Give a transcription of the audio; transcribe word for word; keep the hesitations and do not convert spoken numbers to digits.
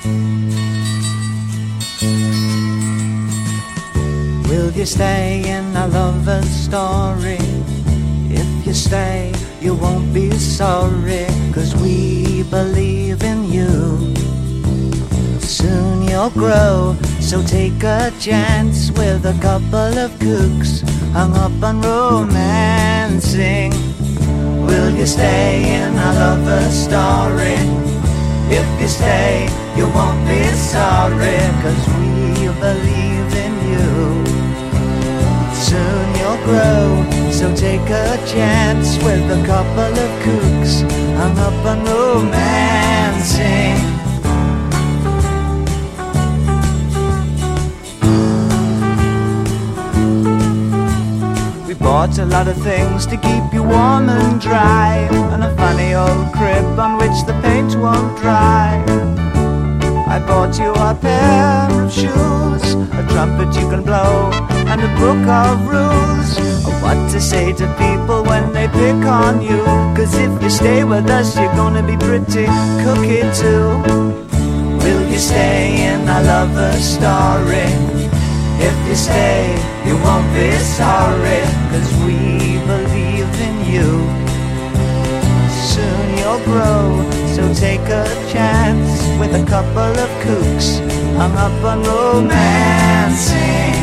Will you stay in our lover's story? If you stay, you won't be sorry, 'cause we believe in you. Soon you'll grow, so take a chance with a couple of kooks hung up on romancing. Will you stay in our lover's story? If you stay, you won't be sorry, 'cause we believe in you. Soon you'll grow, so take a chance with a couple of kooks hung up on romancing. We bought a lot of things to keep you warm and dry, and a funny old crib on which the paint won't dry. I bought you a pair of shoes, a trumpet you can blow, and a book of rules of what to say to people when they pick on you. 'Cause if you stay with us, you're gonna be pretty cookie too. Will you stay in our lover's story? If you stay, you won't be sorry, 'cause we believe in you. Soon you'll grow, so take a chance with a couple of kooks hung up on romancing.